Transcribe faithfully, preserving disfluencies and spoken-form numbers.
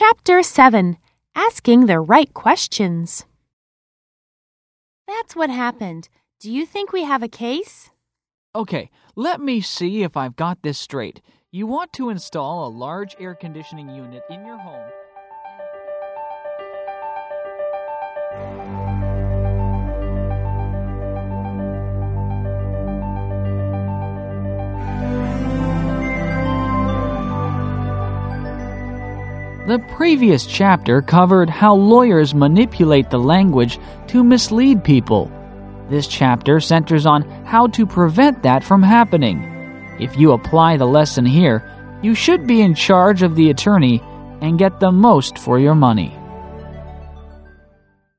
Chapter seven. Asking the Right Questions. That's what happened. Do you think we have a case? Okay, let me see if I've got this straight. You want to install a large air conditioning unit in your home. The previous chapter covered how lawyers manipulate the language to mislead people. This chapter centers on how to prevent that from happening. If you apply the lesson here, you should be in charge of the attorney and get the most for your money.